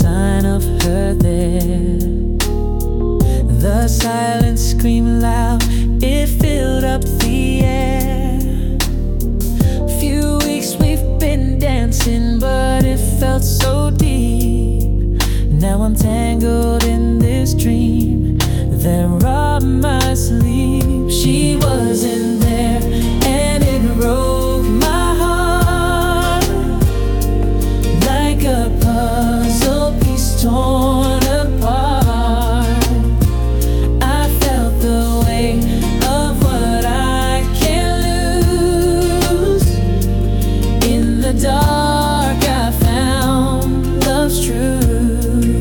sign of her there. The silence screamed loud, it filled up the air. Few weeks we've been dancing, but it felt so deep. Now I'm tangled in this dream that robbed my sleep. She wasn't there, and it broke my heart like a puzzle piece torn apart. I felt the weight of what I can't lose. In the dark I found love's truth.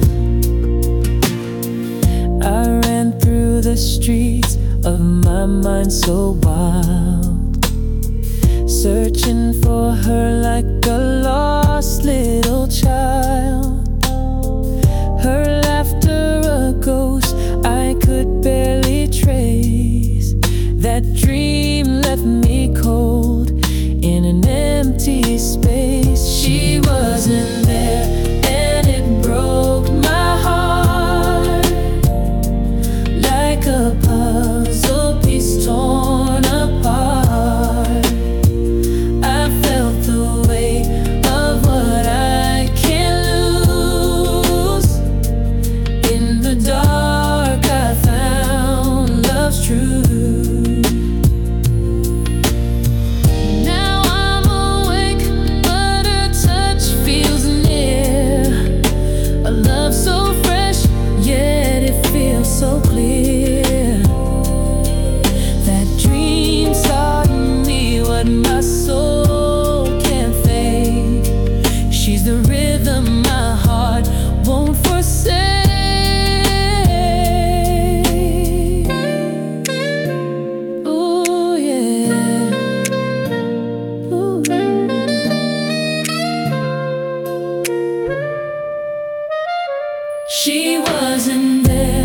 I ran through the streets of my mind so wild, searching for her like a lost little child. Her laughter a ghost I could barely trace. That dream left me cold in an empty space. She wasn't there, and it broke my heart like a puzzle piece torn apart. I felt the weight of what I can't lose. In the dark I found love's truth. Now I'm awake, but her touch feels near. A love so fresh, yet it feels so clear. That dream taught me what my soul can't fake. She's the rhythm my heart won't forsake. Ooh, yeah. Ooh. She wasn't there,